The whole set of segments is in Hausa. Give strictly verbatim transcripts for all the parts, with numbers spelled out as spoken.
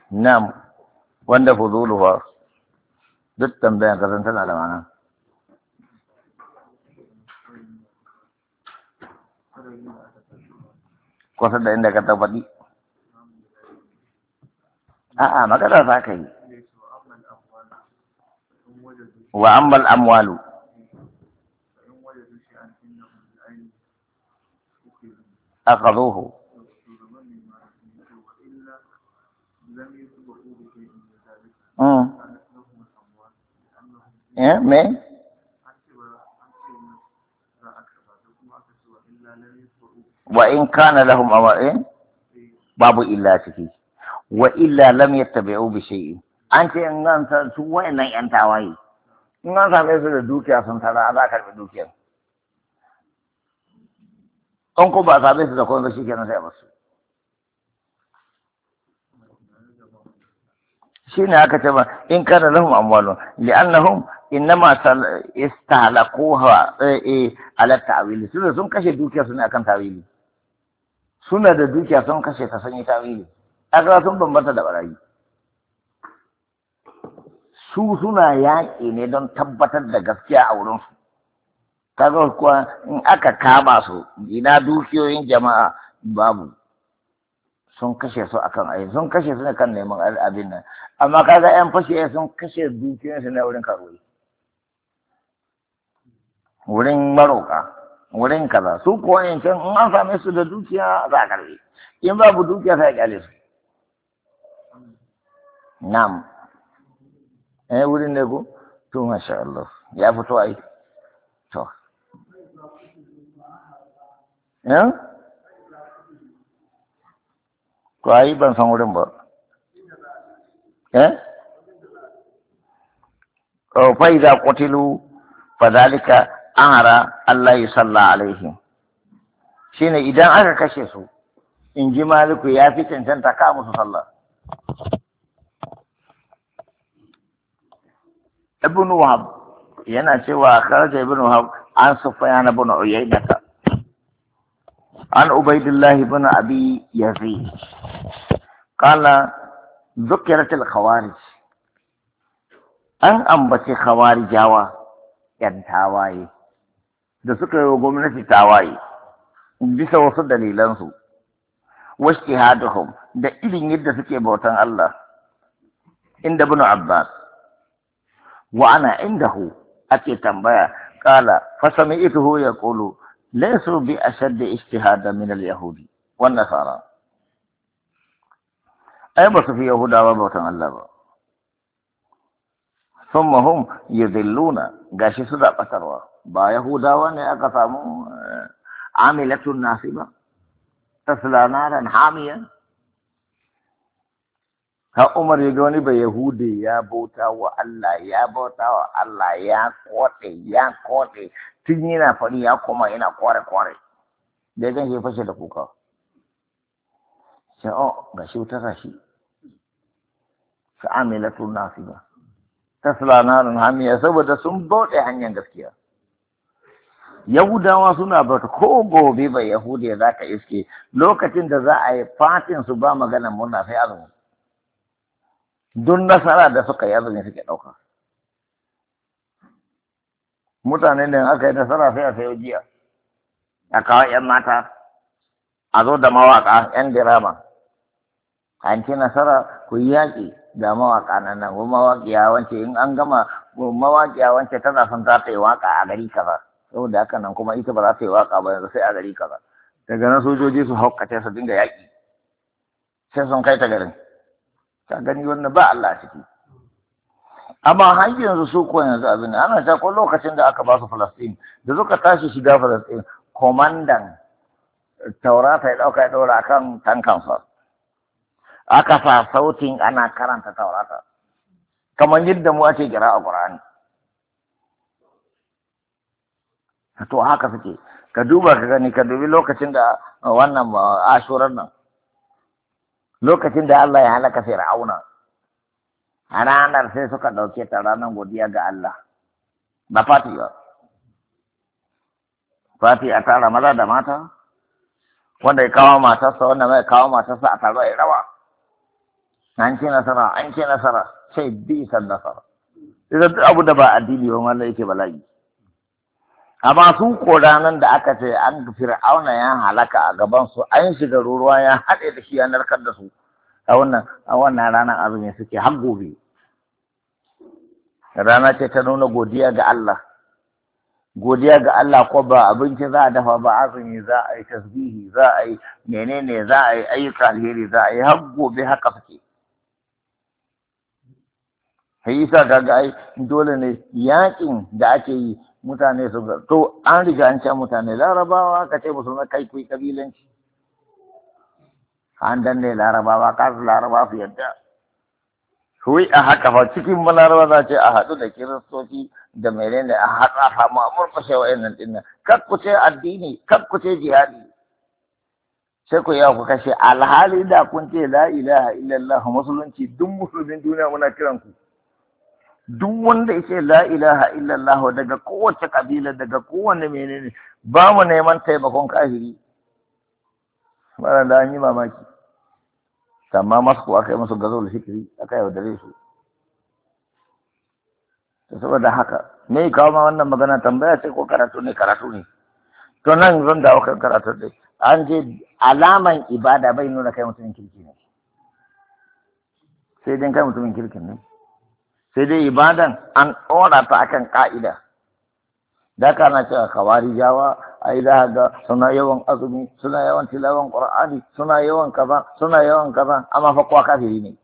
Nam, wanda fuzuluwa duk tambayan kasan tana da mana. Kusa da inda ka tabbaɗi. A'a, magana za ka yi. Wa ammal amwalu. Akazuhu. Hmm. Eh, me? Wa in kana lahum awa'in babu illa ciki. Wa illa lam yattabi'u bi shay'in. An ce in an san su wayannan yan tawaye. In an same su da dukiya sun tara za ka karbi dukiyar. An ko ba same su da komai shi kenan sai basu. Shine aka ce ba in kana lahum amwalun li'annahum innama istahlaquha ala ta'wili suna sun kashe dukiya suna akan ta'wili suna da dukiya sun kashe ta sanya ta'wili aka sun bambanta da barayi su suna yaƙi ne don tabbatar da gaskiya a wurin su kaga kuwa in aka kama su ina dukiyoyin jama'a babu sun kashe su akan ayi sun kashe su ne kan neman abin nan amma kaga yan fashe sun kashe dukiyoyin su ne wurin karuwa wurin maroka wurin kaza su kuwa yin can in an same su da dukiya za a karbe in babu dukiya sai a kyale su nam eh wurin ne ko to masha Allah ya fito ai to eh ko ai ban san wurin ba eh oh fa idza qutilu fadhalika amara Allah yusalla alaihim shine idan aka kashe su in ji maliku ya fi cancanta ka musu sallah ibn wahab yana cewa kharaja ibn wahab an sufyan ibn uyaynah an ubaydillah ibn abi yazid qala ذكرت الخوارج an ambace khawarijawa yan tawaye da suka yi wa gwamnati tawaye bisa wasu dalilansu wajtihaduhum da irin yadda suke bautan Allah inda ibn Abbas wa ana indahu ake tambaya qala fa sami'tuhu yaqulu laysu bi ashaddi ijtihada min al-yahudi wan nasara ai ba su fi yahudawa bautan Allah ba thumma hum yudilluna gashi su da batarwa ba yahudawa ne aka samu amilatun nasiba tasla naran hamiya ha umar ya ga wani ba yahudi ya bauta wa Allah ya bauta wa Allah ya kote ya kote tun yana fari ya koma yana kware kware da gan shi fashe da kuka sai oh gashi wuta gashi sa amilatun nasiba tasla naran hamiya saboda sun bauta hanyar gaskiya Yahudawa suna bauta ko gobe ba Yahudiya za ka iske lokacin da za a yi fatin su ba maganan murna sai azumi. Don nasara da suka yi azumi suke ɗauka. Mutane da aka yi nasara sai a sayo jiya. A kawo ‘yan mata, a zo da mawaƙa ‘yan dirama. An ci nasara ku yi yaƙi da mawaƙa nan nan, ko mawaƙiya wance in an gama mawaƙiya wance tana son za ta yi waƙa a gari kaza. Saboda haka nan kuma ita ba za ta yi waka ba yanzu sai a gari kaza daga nan sojoji su haukace su dinga yaƙi sai sun kai ta garin ka gani wannan ba Allah ciki amma har yanzu su ko yanzu abin ana ta ko lokacin da aka ba su Falastin da suka tashi shiga Falastin komandan Taurata ya dauka ya daura akan tankansa aka sa sautin ana karanta Taurata kamar yadda mu ake kira a Qur'ani to haka suke ka duba ka gani ka dubi lokacin da wannan ashurar nan lokacin da Allah ya halaka Fir'auna a ranar sai suka ɗauke ta ranar godiya ga Allah ba fati ba fati a tara maza da mata wanda ya kawo matarsa wanda mai kawo matarsa a taro a rawa an ce nasara an ce nasara sai bi san nasara idan duk abu da ba addini ba wallahi yake bala'i amma su ko ranar da aka ce an fir'auna ya halaka a gaban su an shiga ruwa ya haɗe da shi ya narkar da su a wannan a wannan ranar azumi suke har gobe rana ce ta nuna godiya ga Allah godiya ga Allah ko ba abinci za a dafa ba azumi za a yi tasbihi za a yi menene za a yi ayyuka alheri za a yi har gobe haka suke sai isa kaga ai dole ne yakin da ake yi mutane su ga to an riga an ce mutane larabawa ka ce musulmai kai kuyi kabilanci an danne larabawa ka su larabawa su yadda Wai a haka fa cikin balaraba za ce a haɗu da kiristoci da menene a haɗa fama a murƙushe wa'annan ɗinnan kar ku ce addini kar ku ce jihadi sai ku yawa ku kashe alhali da kun ce la ilaha illallah musulunci duk musulmin duniya muna kiran ku duk wanda ya ce la ilaha illallah daga kowace kabila daga kowane menene ba mu neman taimakon kafiri mara da an yi mamaki amma masu aka yi musu gazo da fikiri aka yaudare su to saboda haka me kawo ma wannan magana tambaya ce ko karatu ne karatu ne to nan zan dawo kan karatu dai an je alaman ibada bai nuna kai mutumin kirki ne sai dai kai mutumin kirkin ne sai dai ibadan an ɗora ta akan ka'ida da kana cewa kawari jawa ai za ga suna yawan azumi suna yawan tilawan qur'ani suna yawan kaza suna yawan kaza amma fa kwa kafiri ne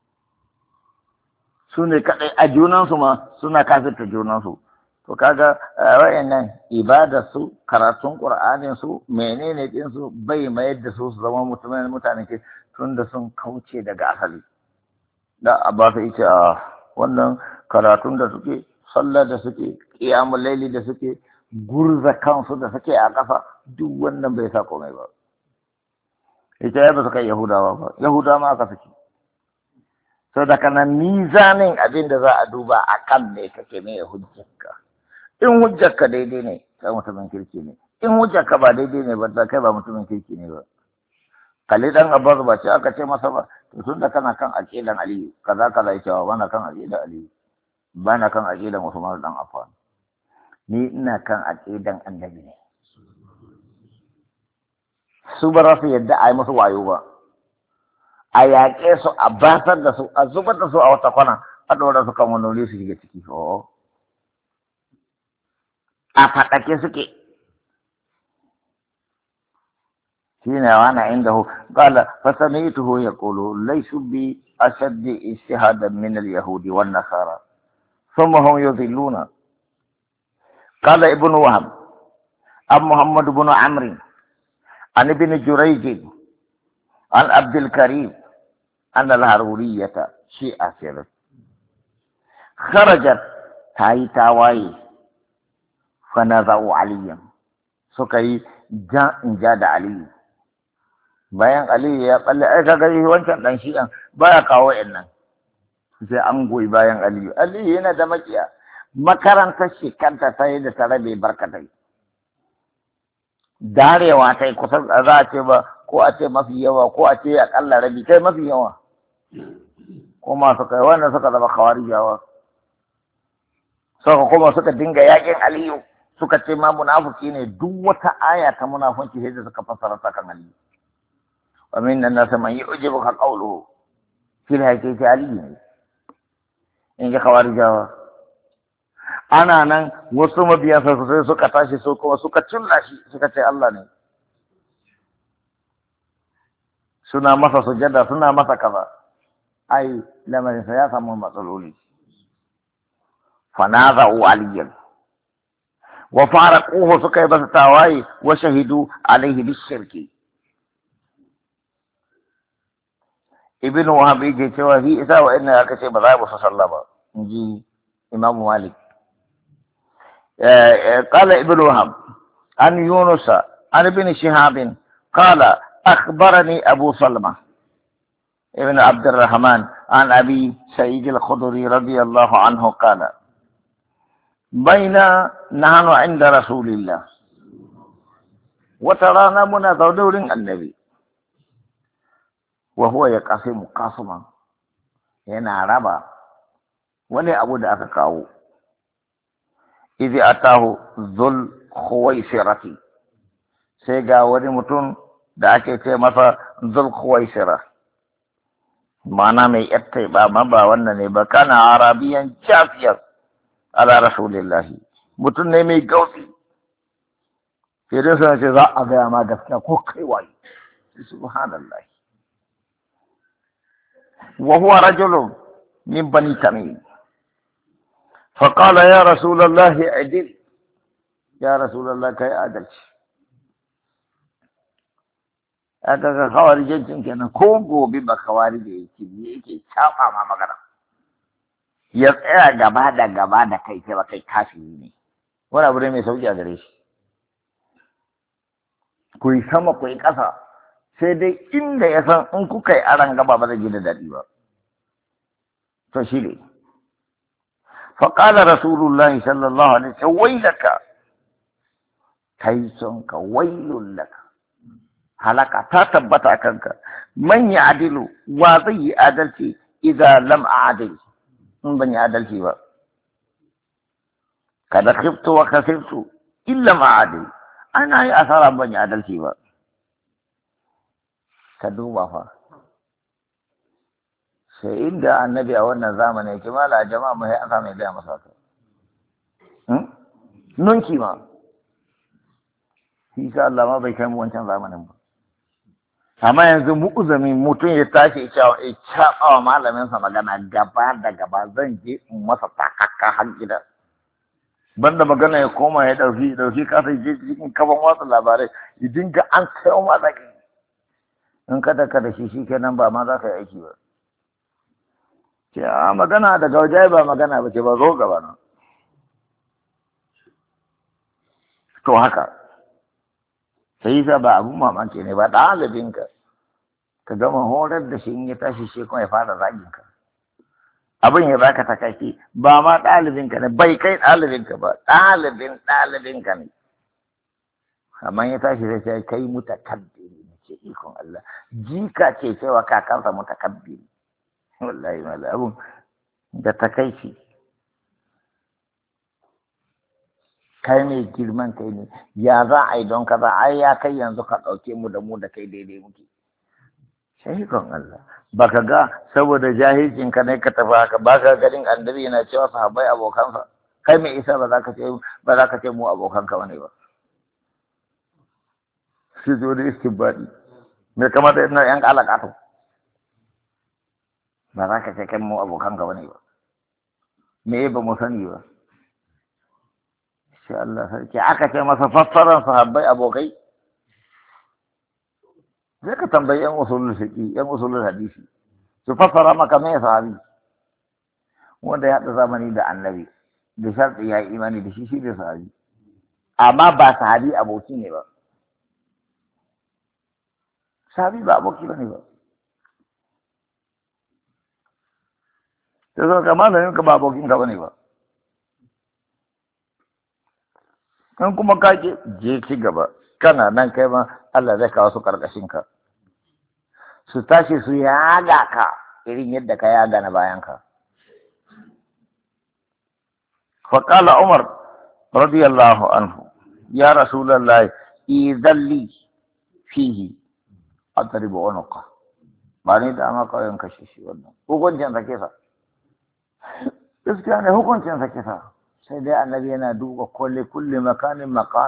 su ne kadai a junansu ma suna kafirta junansu to kaga wayannan ibada su karatun qur'anin su menene din su bai mayar da su su zama mutumin mutane ke tunda sun kauce daga asali da abba sai ce a wannan karatun da suke sallah da suke qiyamul laili da suke gurza kansu da suke a kafa duk wannan bai sa komai ba ita ya ba su kai yahudawa ba yahudawa ma aka suke sau da kana mizanin abin da za a duba a kan ne kake mai hujjarka in hujjarka daidai ne kai mutumin kirki ne in hujjarka ba daidai ne ba kai ba mutumin kirki ne ba kalli dan abbas ba ce aka ce masa ba to tun da kana kan aqidan aliyu kaza kaza yake wa bana kan aqidan aliyu bana kan aqidan usman dan affan ni ina kan aqidan annabi ne su ba za su yadda a yi musu wayo ba a yaƙe su a basar da su a zubar da su a wata kwana a ɗora su kan wani wuri su shiga ciki oh a faɗake suke shi ne wana inda hu ƙala fasamituhu ya ƙulu laisu bi ashaddi ishtihadan min al-yahudi wan nasara thumma hum yudhilluna قال ابن وهب عن محمد بن عمرو عن ابن جريج عن عبد الكريم أن الهارورية شيعة خرجت تاي تاواي فنزعوا عليا سكي جاء جاد علي bayan Ali ya balle ai kaga wancan dan shi'an baya kawo innan sai an goyi bayan Ali Ali yana da makiya makarantar shi kanta sai da ta rabe barkatai darewa ta yi kusan za a ce ba ko a ce mafi yawa ko a ce akalla rabi kai mafi yawa ko masu kai wannan suka zama khawarijawa suka kuma suka dinga yakin aliyu suka ce ma munafiki ne duk wata aya ta munafunci sai da suka fassara ta kan aliyu wa min an-nas man yu'jibuka qawluhu fil haqiqati aliyu ne in ga khawarijawa ana nan wasu mabiya sai suka tashi su kuma suka cilla shi suka ce Allah ne suna masa sujada suna masa kaza ai lamarin sa ya samu matsaloli fanaza'u aliyan wa faraquhu suka yi masa tawaye wa shahidu alaihi bishirki ibn wahab yake cewa fi isa wa inna aka ce ba za mu sallah ba inji imam malik قال ابن وهب عن يونس عن ابن شهاب قال أخبرني أبو سلمة ابن عبد الرحمن عن أبي سعيد الخدري رضي الله عنه قال بين نحن عند رسول الله وترانا مناظر النبي وهو يقسم قاسما yana raba wani abu da aka kawo. Izi atahu zul khuwaisirati, sai ga wani mutum da ake ce masa zul khuwaisira, mana mai yattai ba ma ba wannan ne ba, kana arabiyan jafiyar ala rasulillahi, mutum ne mai gausi. sai dai suna ce za a gaya ma gaskiya ko kai waye. Subhanallah. Wa huwa rajulun min bani tamim. فقال يا رسول الله اعدل، يا رسول الله كي adalci. aka ga khawarijancin kenan, ko gobe ba khawarije yake yake cafa ma magana, ya tsaya gaba da gaba da kai sai ba kai kafiri ne, wani abu ne mai sauki a gare shi. Ku yi sama ku yi ƙasa, sai dai inda ya san in kuka yi aran gaba ba zai ji da daɗi ba. To shi ne. Faƙala Rasulullahi sallallahu alaihi wasallam wailaka, kai son ka wailun laka, halaka ta tabbata kanka. Man ya adilu, wa zai yi adalci idan lam a'adil, in ban yi adalci ba. Kada khiftu wa khasirtu illa ma'adil, ana yi asara ban yi adalci ba. Ka duba fa, sai inda annabi a wannan zamanin yake mala jama'a mai aka mai gaya masa ka. Nunki ma, shi sa Allah ma bai kai mu wancan zamanin ba. Amma yanzu mu'uzami mutum ya tashi ya caɓa wa malaminsa magana gaba da gaba, zan je in masa takakka har gida. Banda magana ya koma ya ɗauki ɗauki kasa je cikin kafan watsa labarai ya dinga an kai wa zaki. In kada ka da shi shi kenan ba ma za ka yi aiki ba. Ce a magana daga waje ba magana ba ce ba, zo gaba na. To haka sai yasa ba abun mamaki ne ba, ɗalibinka ka gama horar da shi in ya tashi shi kuma ya fara zaginka. Abin ya baka takaici, ba ma ɗalibinka ne, bai kai ɗalibinka ba, ɗalibin ɗalibinka ne. Amma ya tashi sai sai kai mutakabbiri ne, ce ikon Allah. Jika ce cewa kakansa mutakabbiri. Wallahi mala abun da takaici. Kai ne girman kai ne, ya za a yi don kaza, ai ya kai yanzu ka ɗauke mu da mu da kai daidai muke. Shahikon Allah, baka ga saboda jahilcin ka ne ka tafi haka, baka ganin annabi yana cewa sahabbai abokansa, kai mai isa ba za ka ce ba za ka ce mu abokanka bane ba. Shi zo da istibadi, me kamata ina yan kalakato, ba za ka ce kai mu abokanka bane ba. Me ba mu sani ba. Insha Allah sarki aka ce masa fassaran sahabbai abokai. Zai ka tambayi yan usulul fiqi, yan usulul hadisi, su fassara maka me sahabi, wanda ya haɗa zamani da annabi, da sharɗi ya yi imani da shi shi da sahabi, amma ba sahabi aboki ne ba. Sahabi ba aboki ba ne ba. Sai zo ka malamin ka ba abokin ka ba ne ba. In kuma ka je ci gaba, kana nan kai ma Allah zai kawo su karkashin ka, su tashi su yaga ka irin yadda ka yaga na bayan ka. Faqala Umar radiyallahu anhu, ya Rasulullah idhalli fihi adribu unuqa, ba ni da ma kawai kashe shi. Wannan hukuncin sa kisa, gaskiya ne hukuncin sa kisa. Sai dai annabi yana duba kulle kulle makanin makan,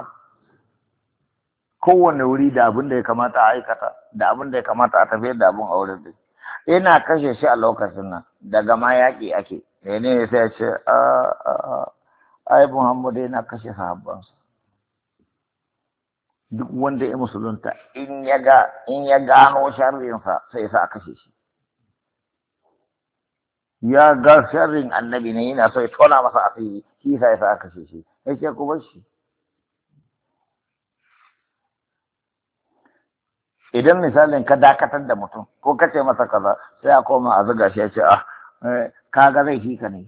kowane wuri da abin da ya kamata a aikata, da abin da ya kamata a tafiyar da abin a wurin da yana kashe shi a lokacin nan. Daga ma yaƙi ake ne sai ya ce a ai Muhammadu yana kashe sahabbansa. Duk wanda ya musulunta in ya ga in ya gano sharrinsa sai sa a kashe shi. Ya ga sharrin annabi ne yana so ya tona masa asiri, shi sa ya sa aka kashe shi. Yake ku bar shi. Idan misalin ka dakatar da mutum ko ka ce masa kaza, sai a koma a zuga shi ya ce ah kaga zai fi ka ne,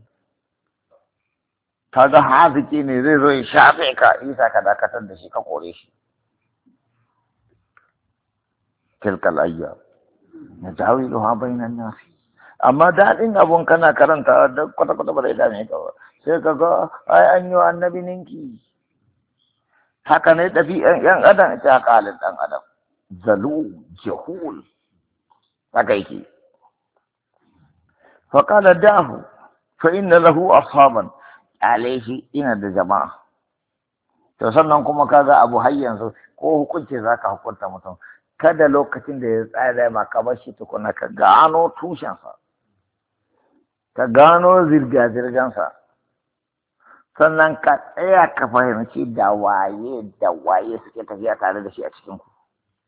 kaga haziki ne zai zo ya shafe ka, isa ka dakatar da shi ka kore shi. Tilkal ayyam nadawiluha bainan nas. amma daɗin abun kana karanta da kwata-kwata ba zai dame ka ba sai ka ga ai an yi wa annabi ninki haka ne ɗabi'an yan adam ta kalin ɗan adam zalu jahul haka yake fa qala dahu fa inna lahu ashaban alaihi ina da jama'a to sannan kuma kaga abu har yanzu ko hukunci zaka hukunta mutum kada lokacin da ya tsaya ma ka bar shi tukuna ka gano tushensa ka gano zirga-zirgansa sannan ka tsaya ka fahimci da waye da waye suke tafiya tare da shi a cikin ku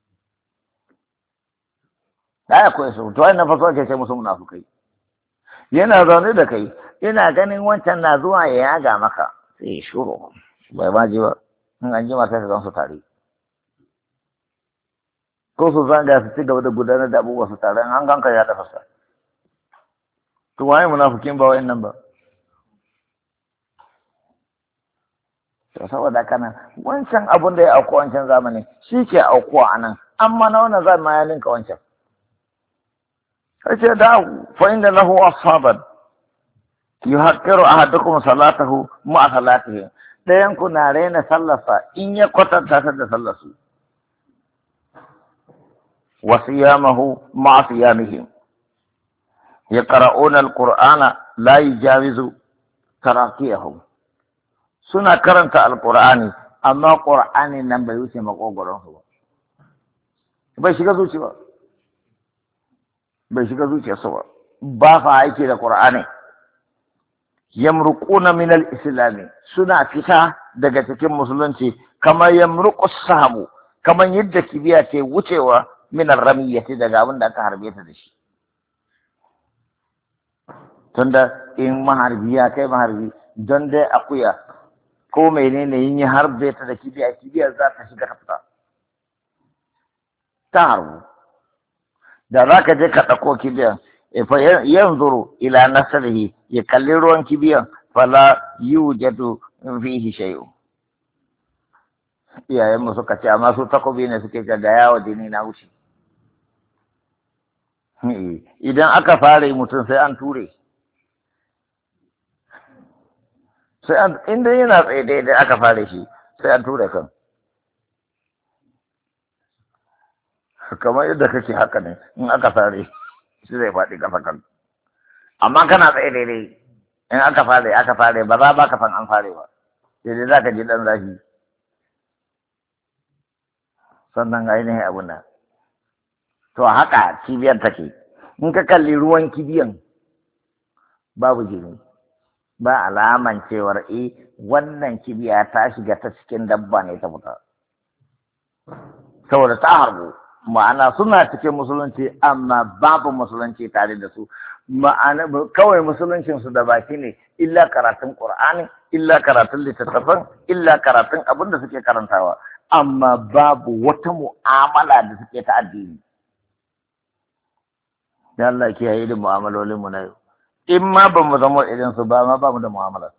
da akwai su to wannan faso ke ce musu munafukai yana zaune da kai ina ganin wancan na zuwa ya yaga maka sai shuru bai ma ji ba in an ji ma sai ka gan su tare ko su zanga su ci gaba da gudanar da abubuwa su tare an ganka ya tafasa to waye munafikin ba wayannan ba to saboda kana wancan abun da ya auku wancan zamani shi ke aukuwa anan amma na wannan zamani ya ninka wancan sai da fa inda lahu ashaban yuhaqqiru ahadukum salatahu ma salatihi dayan ku na rena sallarsa in ya kwatanta ta da sallarsu وصيامه مع صيامهم يقرؤون القرآن لا يجاوز تراقيهم سنة كرنت القرآن أما القرآن نم بيوسي مقوقرون هو بيشيك زوجي با بيشيك زوجي سوا بافا عيكي القرآن يمرقون من الإسلام سنة فتا دقتك مسلمتي كما يمرق السهم كما يدك بياتي وچوا min ar-ramiyati daga abin da aka harbe ta da shi tunda in maharbi ya kai maharbi don dai akuya ko menene yin ya harbe ta da kibiya kibiya za ta shiga ta fita ta harbu da za ka je ka ɗauko kibiyan fa yanzuru ila nasrihi ya kalli ruwan kibiyan fala yujadu fihi shay'un iyayenmu suka ce amma su takobi ne suke ga yawa jini na wuce idan aka fara mutum sai an ture sai an inda yana tsaye daidai aka fara shi sai an ture kan kamar yadda kake haka ne in aka fara shi zai faɗi kafa kan amma kana tsaye daidai in aka fara aka fara ba za ba ka san an fara ba sai dai za ka ji ɗan zafi sannan ainihin abun nan to haka kibiyar take in ka kalli ruwan kibiyan babu jini ba alaman cewar eh wannan kibiya ta shiga ta cikin dabba ne ta fita saboda ta harbu ma'ana suna cikin musulunci amma babu musulunci tare da su ma'ana kawai musuluncin su da baki ne illa karatun qur'ani illa karatun littattafan illa karatun abin da suke karantawa amma babu wata mu'amala da suke ta addini. Ya Allah kiyaye da mu'amalolin mu na yau. In ma ba mu zama irin su ba ma ba mu da mu'amala.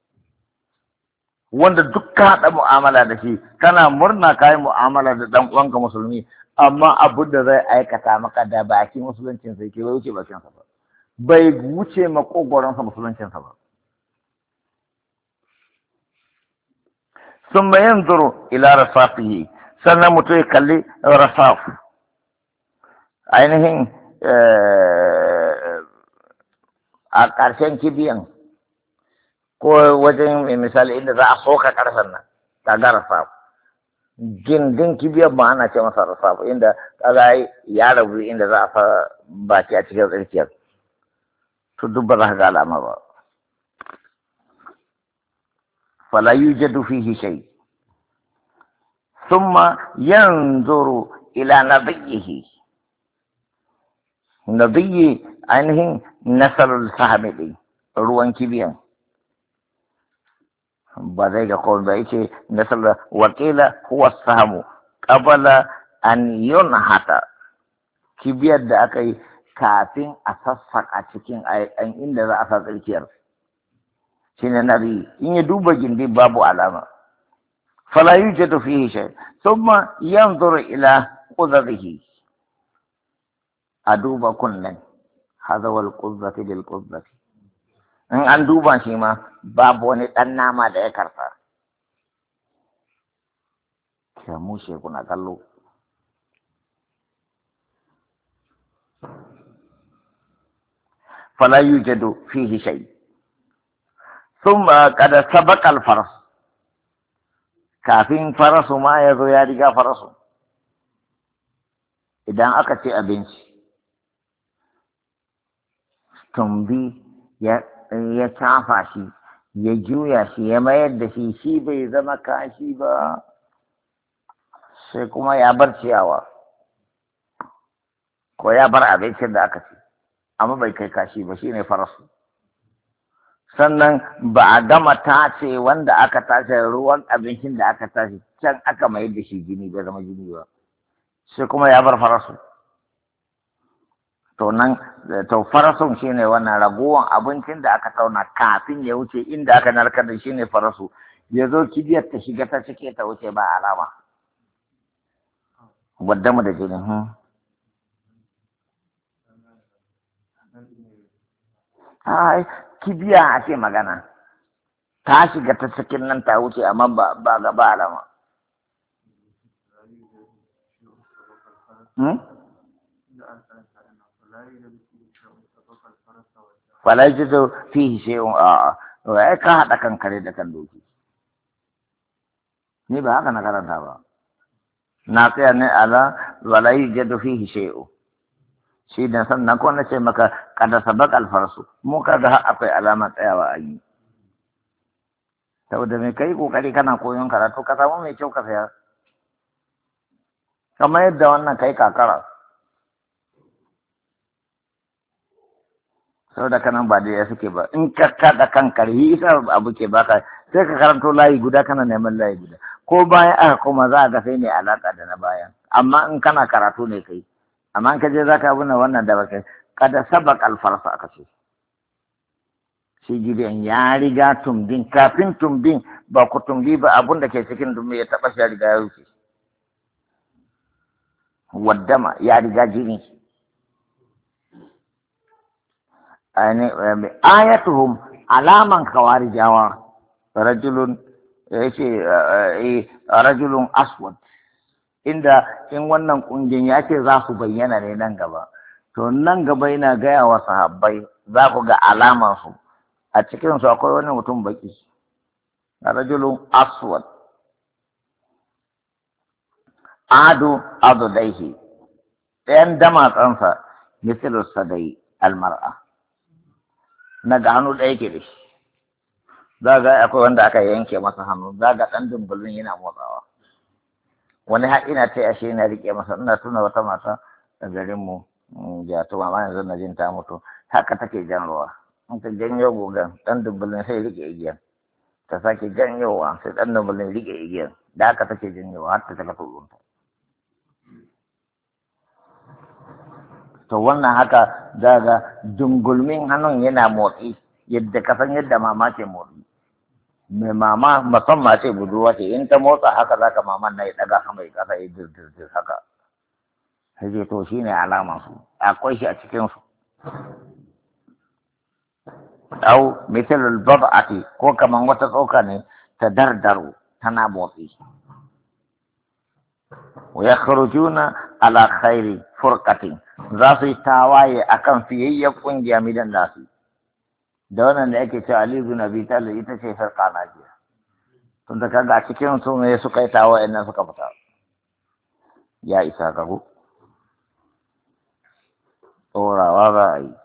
Wanda duk ka haɗa mu'amala da shi kana murna ka yi mu'amala da ɗan uwanka musulmi amma abu da zai aikata maka da baki musuluncin sai ke bai wuce bakinsa ba. Bai wuce makogoronsa musuluncinsa ba. ثم ينظر إلى رصافه سنة متوكل رصاف ainihin a ƙarshen kibiyan ko wajen misali inda za a soka ƙarshen nan ta ga rasaf gindin kibiyan ma ana ce masa rasaf inda kaga ya rabu inda za a fa baki a cikin tsirkiyar to duk ba za ka ga alama ba فلا يوجد فيه شيء ثم ينظر إلى نبيه نبي عنه نسل السهم روان كبير بدأ يقول بأيش نسل وكيل هو السهم قبل أن ينحت كبير ده أكي كافين أساسك أتكين أن إن ده أساس الكير shine nabi in ya duba gindi babu alama fala yujadu fihi shay thumma yanzuru ila qudrihi a duba kunnen hazawal quzzati bil quzzati in an duba shi ma babu wani dan nama da ya karfa ya mushe kuna kallo fala yujadu fihi shay thumma qad sabaqa al faras kafin farasu ma yazo ya riga farasu idan aka ce abinci tumbi ya ya tafa shi ya juya shi ya mayar da shi shi bai zama kashi ba sai kuma ya bar ciyawa ko ya bar abincin da aka ci amma bai kai kashi ba shine farasu sannan ba a gama tace wanda aka tace ruwan abincin da aka tace can aka mayar da shi jini bai zama jini ba sai kuma ya bar farasu to nan to farasun shine wannan ragowan abincin da aka tauna kafin ya wuce inda aka narkar da shine farasu ya zo kibiyar ta shiga ta cike ta wuce ba alama wadda mu da jini hmm. ai kibiya ake magana ta shiga ta cikin nan ta wuce amma ba ba ga ba alama hmm? Fala yajidu fihi shay'un a ai ka hada kan kare da kan doki ni ba haka na karanta ba na tsaya ne ala wala yajidu fihi shay'un shi da sannan ko na ce maka kada sabaq al farsu mu kaga akwai alama tsayawa a yi saboda me kai kokari kana koyon karatu ka samu mai kyau ka saya kamar yadda wannan kai kakara saboda kanan ba da ya suke ba in ka kada kan karhi isa abu ke baka sai ka karanto layi guda kana neman layi guda ko bayan aka kuma za a ga sai ne alaka da na bayan amma in kana karatu ne kai amma in ka je za ka abuna wannan da baka kada sabaq alfarsa aka ce shi gidan ya riga tumbin kafin tumbin ba ku tumbi ba abun da ke cikin tumbi ya taba shi ya riga ya wuce waddama ya riga jini ayatuhum alaman khawarijawa rajulun yace rajulun aswad inda in wannan kungin ya ce za su bayyana ne nan gaba to nan gaba yana gaya wa sahabbai za ku ga alaman su a cikin su akwai wani mutum baki rajulun aswad adu adudaihi ɗayan damatsansa misalu sadai almar'a na ga hannu ɗaya ke da shi za ga akwai wanda aka yanke masa hannu za ga ɗan dumbulin yana motsawa wani har ina ce ashe yana riƙe masa ina tuna wata mata a garinmu jato mama yanzu na jin ta mutu haka take jan ruwa in ta janyo gogan ɗan dumbulin sai riƙe igiyan ta sake janyowa sai ɗan dumbulin riƙe igiyan da haka take janyowa har ta taka tulunta to wannan haka za ga dungulmin hannun yana motsi yadda ka san yadda mama ke motsi mai mama musamman ce budurwa ce in ta motsa haka za ka maman na ya daga sama ya kasa ya dirdirdir haka sai to shi ne alaman su akwai shi a cikin su au misalul bab'ati ko kaman wata tsoka ne ta dardaru tana motsi wa yakhrujuna ala khairi furqatin za su yi tawaye akan fiyayyen kungiya midan nasu da wannan da yake cewa Ali bin Abi Talib ita ce farka najiya tun da kaga a cikin su ne suka yi tawaye nan suka fita ya isa ka go tsorawa ba yi